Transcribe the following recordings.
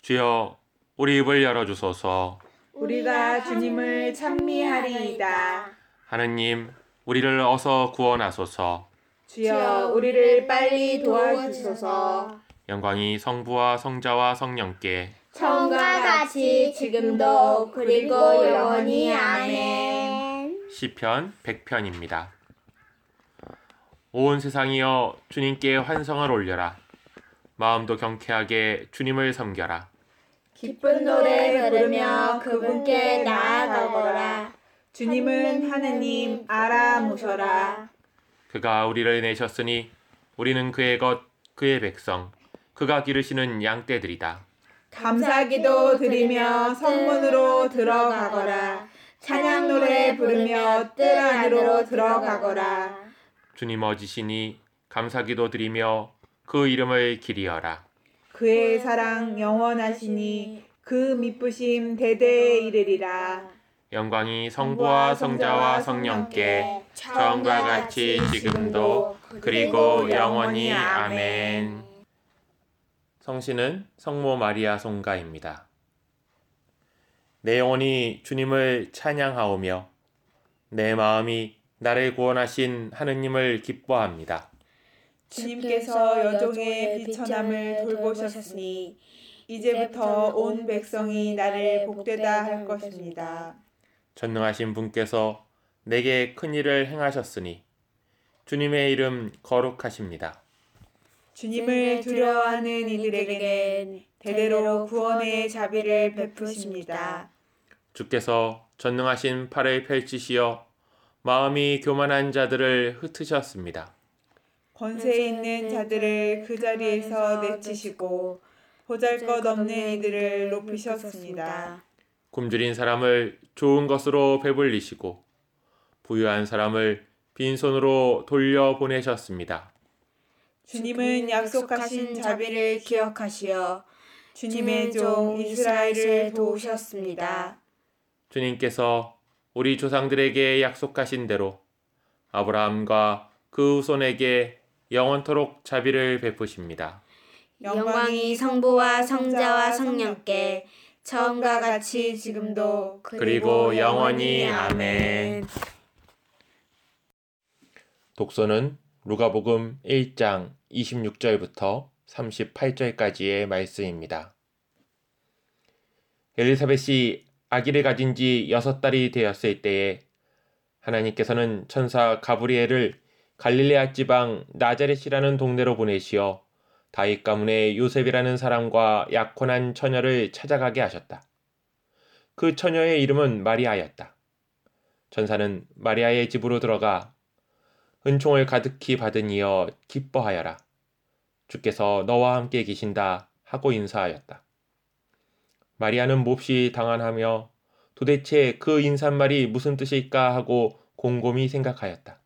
주여, 우리 입을 열어주소서. 우리가 주님을 찬미하리이다. 하느님, 우리를 어서 구원하소서. 주여, 우리를 빨리 도와주소서. 영광이 성부와 성자와 성령께 처음과 같이 지금도 그리고 영원히 아멘. 시편 100편입니다. 온 세상이여 주님께 환성을 올려라. 마음도 경쾌하게 주님을 섬겨라. 기쁜 노래 부르며 그분께 나아가거라. 주님은 하느님 알아보셔라. 그가 우리를 내셨으니 우리는 그의 것, 그의 백성, 그가 기르시는 양떼들이다. 감사기도 드리며 성문으로 들어가거라. 찬양 노래 부르며 뜰 안으로 들어가거라. 주님 어지시니 감사기도 드리며 그 이름을 기리어라. 그의 사랑 영원하시니 그 미쁘심 대대에 이르리라. 영광이 성부와 성자와 성령께 처음과 같이 지금도 그리고 영원히 아멘. 성시는 성모 마리아 송가입니다. 내 영혼이 주님을 찬양하오며 내 마음이 나를 구원하신 하느님을 기뻐합니다. 주님께서 여종의 비천함을 돌보셨으니 이제부터 온 백성이 나를 복되다 할 것입니다. 전능하신 분께서 내게 큰 일을 행하셨으니 주님의 이름 거룩하십니다. 주님을 두려워하는 이들에게는 대대로 구원의 자비를 베푸십니다. 주께서 전능하신 팔을 펼치시어 마음이 교만한 자들을 흩으셨습니다. 권세 있는 자들을 그 자리에서 내치시고 보잘것없는 이들을 높이셨습니다. 굶주린 사람을 좋은 것으로 배불리시고 부유한 사람을 빈손으로 돌려보내셨습니다. 주님은 약속하신 자비를 기억하시어 주님의 종 이스라엘을 도우셨습니다. 주님께서 우리 조상들에게 약속하신 대로 아브라함과 그 후손에게 영원토록 자비를 베푸십니다. 영광이 성부와 성자와 성령께 처음과 같이 지금도 그리고 영원히 아멘. 독서는 누가복음 1장 26절부터 38절까지의 말씀입니다. 엘리사벳이 아기를 가진 지 6달이 되었을 때에 하나님께서는 천사 가브리엘을 갈릴레아 지방 나자렛이라는 동네로 보내시어 다윗 가문의 요셉이라는 사람과 약혼한 처녀를 찾아가게 하셨다. 그 처녀의 이름은 마리아였다. 천사는 마리아의 집으로 들어가 은총을 가득히 받은 이여 기뻐하여라. 주께서 너와 함께 계신다 하고 인사하였다. 마리아는 몹시 당황하며 도대체 그 인사말이 무슨 뜻일까 하고 곰곰이 생각하였다.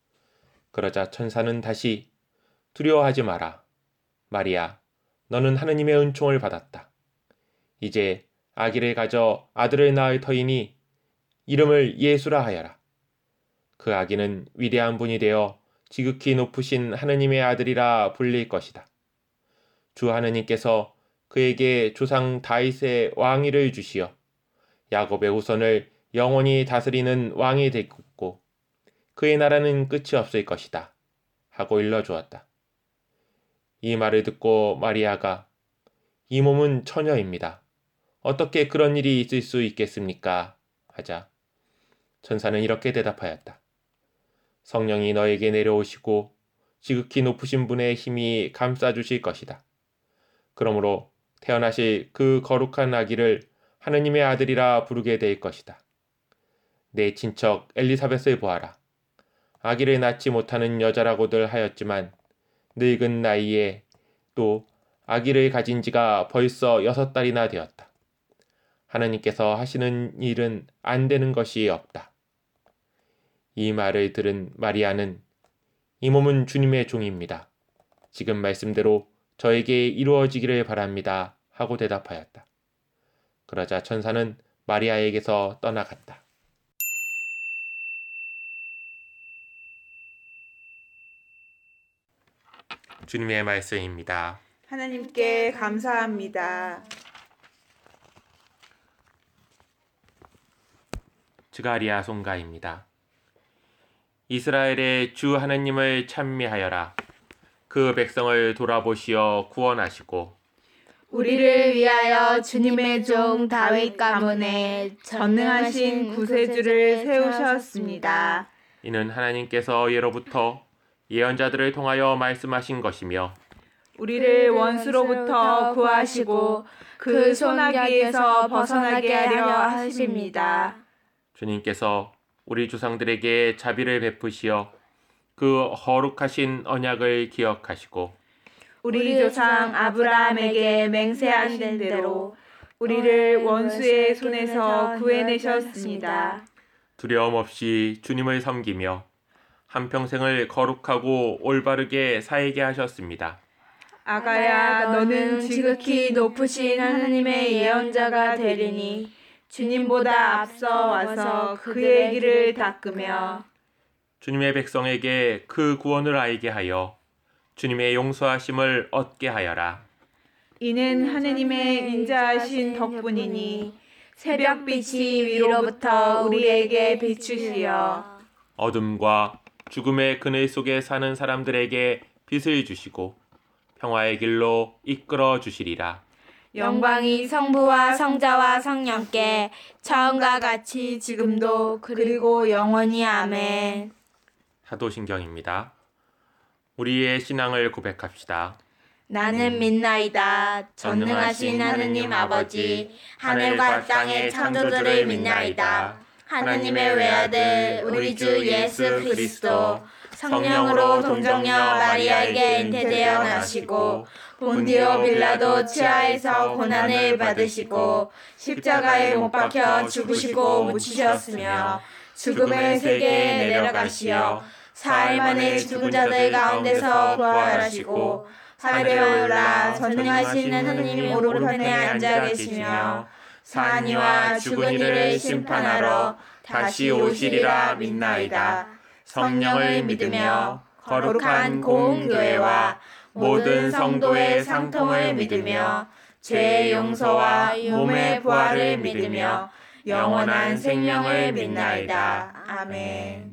그러자 천사는 다시 두려워하지 마라. 마리아, 너는 하느님의 은총을 받았다. 이제 아기를 가져 아들을 낳을 터이니 이름을 예수라 하여라. 그 아기는 위대한 분이 되어 지극히 높으신 하느님의 아들이라 불릴 것이다. 주 하느님께서 그에게 조상 다윗의 왕위를 주시어 야곱의 후손을 영원히 다스리는 왕이 되겠고 그의 나라는 끝이 없을 것이다 하고 일러주었다. 이 말을 듣고 마리아가 이 몸은 처녀입니다. 어떻게 그런 일이 있을 수 있겠습니까? 하자 천사는 이렇게 대답하였다. 성령이 너에게 내려오시고 지극히 높으신 분의 힘이 감싸주실 것이다. 그러므로 태어나실 그 거룩한 아기를 하느님의 아들이라 부르게 될 것이다. 내 친척 엘리사벳을 보아라. 아기를 낳지 못하는 여자라고들 하였지만 늙은 나이에 또 아기를 가진 지가 벌써 6달이나 되었다. 하나님께서 하시는 일은 안 되는 것이 없다. 이 말을 들은 마리아는 이 몸은 주님의 종입니다. 지금 말씀대로 저에게 이루어지기를 바랍니다 하고 대답하였다. 그러자 천사는 마리아에게서 떠나갔다. 주님의 말씀입니다. 하나님께 감사합니다. 스가랴 송가입니다. 이스라엘의 주 하나님을 찬미하여라. 그 백성을 돌아보시어 구원하시고 우리를 위하여 주님의 종 다윗 가문에 전능하신 구세주를 세우셨습니다. 이는 하나님께서 예로부터 예언자들을 통하여 말씀하신 것이며 우리를 원수로부터 구하시고 그 소나기에서 벗어나게 하려 하십니다. 주님께서 우리 조상들에게 자비를 베푸시어 그 거룩하신 언약을 기억하시고 우리 조상 아브라함에게 맹세하신 대로 우리를 원수의 손에서 구해내셨습니다. 두려움 없이 주님을 섬기며 한평생을 거룩하고 올바르게 살게 하셨습니다. 아가야, 너는 지극히 높으신 하나님의 예언자가 되리니 주님보다 앞서 와서 그의 길을 닦으며 주님의 백성에게 그 구원을 알게 하여 주님의 용서하심을 얻게 하여라. 이는 하느님의 인자하신 덕분이니 새벽빛이 위로부터 우리에게 비추시어 어둠과 죽음의 그늘 속에 사는 사람들에게 빛을 주시고 평화의 길로 이끌어 주시리라. 영광이 성부와 성자와 성령께 처음과 같이 지금도 그리고 영원히 아멘. 사도신경입니다. 우리의 신앙을 고백합시다. 나는 믿나이다. 전능하신 하느님 아버지, 하늘과 땅의 창조주를 믿나이다. 하느님의 외아들 우리 주 예수 그리스도 성령으로 동정녀 마리아에게 잉태되어 나시고 본디오 빌라도 치하에서 고난을 받으시고 십자가에 못 박혀 죽으시고 묻히셨으며 죽음의 세계에 내려가시어 사흘 만에 죽은 자들 가운데서 부활하시고 하늘에 올라 전능하신 하느님 오른편에 앉아 계시며 사한 이와 죽은 이를 심판하러 다시 오시리라 믿나이다. 성령을 믿으며 거룩한 공교회와 모든 성도의 상통을 믿으며 죄의 용서와 몸의 부활을 믿으며 영원한 생명을 믿나이다. 아멘.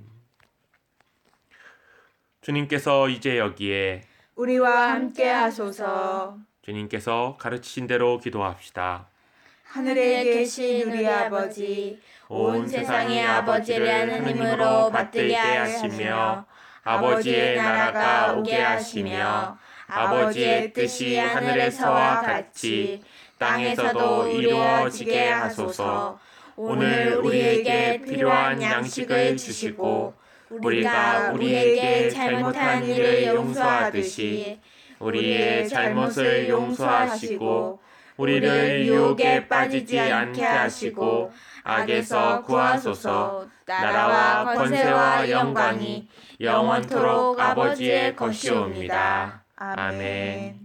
주님께서 이제 여기에 우리와 함께 하소서. 주님께서 가르치신 대로 기도합시다. 하늘에 계신 우리 아버지, 온 세상의 아버지를 하느님으로 받들게 하시며 아버지의 나라가 오게 하시며 아버지의 뜻이 하늘에서와 같이 땅에서도 이루어지게 하소서. 오늘 우리에게 필요한 양식을 주시고 우리가 우리에게 잘못한 일을 용서하듯이 우리의 잘못을 용서하시고 우리를 유혹에 빠지지 않게 하시고 악에서 구하소서. 나라와 권세와 영광이 영원토록 아버지의 것이옵니다. 아멘.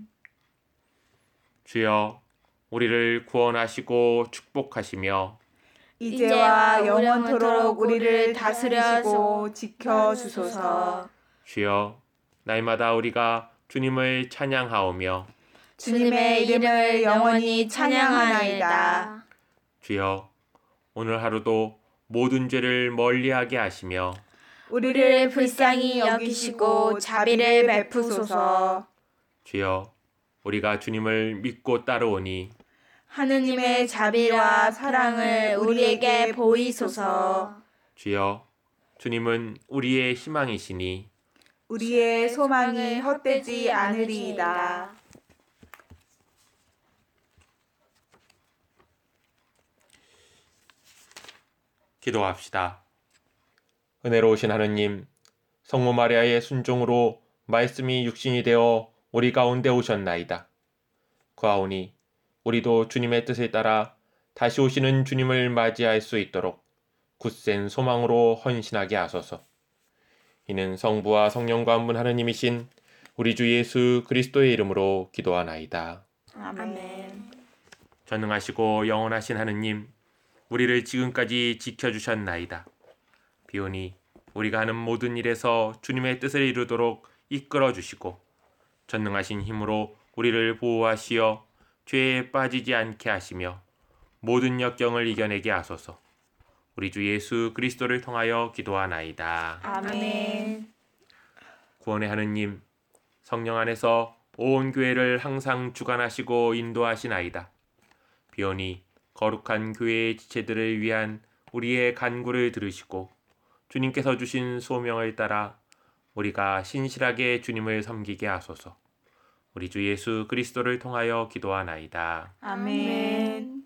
주여, 우리를 구원하시고 축복하시며 이제와 영원토록 우리를 다스리시고 지켜주소서. 주여, 날마다 우리가 주님을 찬양하오며 주님의 이름을 영원히 찬양하나이다. 주여, 오늘 하루도 모든 죄를 멀리하게 하시며 우리를 불쌍히 여기시고 자비를 베푸소서. 주여, 우리가 주님을 믿고 따르오니 하느님의 자비와 사랑을 우리에게 보이소서. 주여, 주님은 우리의 희망이시니 우리의 소망이 헛되지 않으리이다. 기도합시다. 은혜로우신 하느님, 성모 마리아의 순종으로 말씀이 육신이 되어 우리 가운데 오셨나이다. 그하오니 우리도 주님의 뜻에 따라 다시 오시는 주님을 맞이할 수 있도록 굳센 소망으로 헌신하게 하소서. 이는 성부와 성령과 한 분 하느님이신 우리 주 예수 그리스도의 이름으로 기도하나이다. 아멘. 전능하시고 영원하신 하느님, 우리를 지금까지 지켜주셨나이다. 비오니 우리가 하는 모든 일에서 주님의 뜻을 이루도록 이끌어 주시고 전능하신 힘으로 우리를 보호하시어 죄에 빠지지 않게 하시며 모든 역경을 이겨내게 하소서. 우리 주 예수 그리스도를 통하여 기도하나이다. 아멘. 구원의 하느님, 성령 안에서 온 교회를 항상 주관하시고 인도하시나이다. 비오니 거룩한 교회의 지체들을 위한 우리의 간구를 들으시고 주님께서 주신 소명을 따라 우리가 신실하게 주님을 섬기게 하소서. 우리 주 예수 그리스도를 통하여 기도하나이다. 아멘.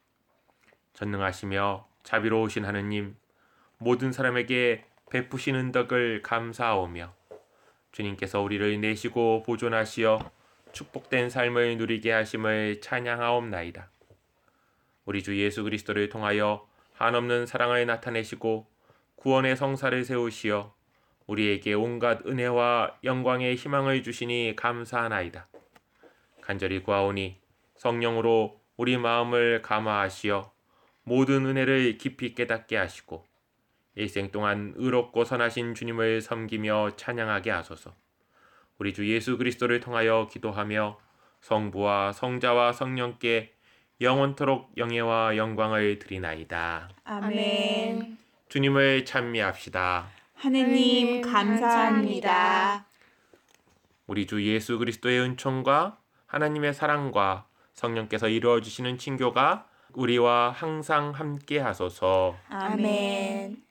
전능하시며 자비로우신 하느님, 모든 사람에게 베푸시는 덕을 감사하오며 주님께서 우리를 내시고 보존하시어 축복된 삶을 누리게 하심을 찬양하옵나이다. 우리 주 예수 그리스도를 통하여 한없는 사랑을 나타내시고 구원의 성사를 세우시어 우리에게 온갖 은혜와 영광의 희망을 주시니 감사하나이다. 간절히 구하오니 성령으로 우리 마음을 감화하시어 모든 은혜를 깊이 깨닫게 하시고 일생 동안 의롭고 선하신 주님을 섬기며 찬양하게 하소서. 우리 주 예수 그리스도를 통하여 기도하며 성부와 성자와 성령께 영원토록 영예와 영광을 드리나이다. 아멘. 주님을 찬미합시다. 하느님 감사합니다. 우리 주 예수 그리스도의 은총과 하나님의 사랑과 성령께서 이루어 주시는 친교가 우리와 항상 함께 하소서. 아멘.